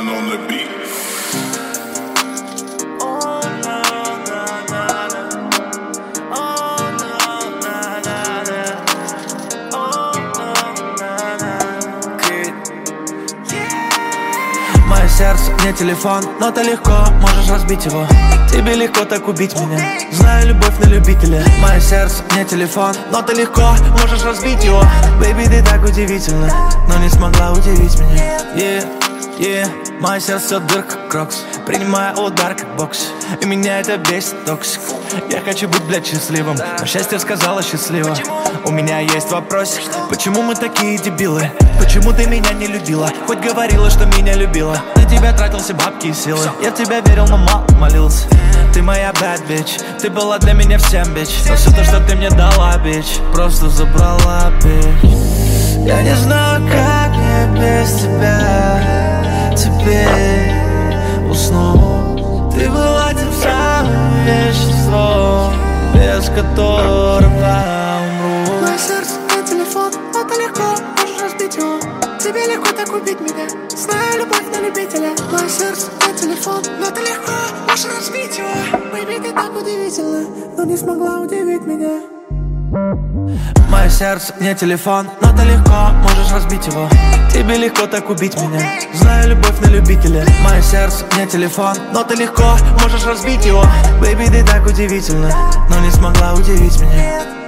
Sultan on the beat. Мое сердце не телефон, но ты легко можешь разбить его. Тебе легко так убить меня, знаю любовь на любителя. Мое сердце не телефон, но ты легко можешь разбить его. Бэйби, ты так удивительна, но не смогла удивить меня. Мое сердце дырка, крокс, принимая удар как бокс. И меня это бесит, токсик. Я хочу быть, блядь, счастливым, но счастье сказала счастливо. У меня есть вопрос, почему мы такие дебилы? Почему ты меня не любила? Хоть говорила, что меня любила. На тебя тратил все бабки и силы. Я в тебя верил, но мало молился. Ты моя bad bitch, ты была для меня всем, бич. Но все то, что ты мне дала, бич, просто забрала, бич. Я не знаю, как мне без тебя теперь уснуть. Ты была тем самым веществом, без которого умру. Мое сердце не телефон, но ты легко можешь разбить его. Тебе легко так убить меня, знаю любовь на любителя. Мое сердце не телефон, но ты легко можешь разбить его. Бэйби, ты так удивительна, но не смогла удивить меня. Мое сердце не телефон, но ты легко можешь разбить его. Тебе легко так убить меня, знаю любовь на любителя. Мое сердце не телефон, но ты легко можешь разбить его. Бэйби, ты так удивительна, но не смогла удивить меня.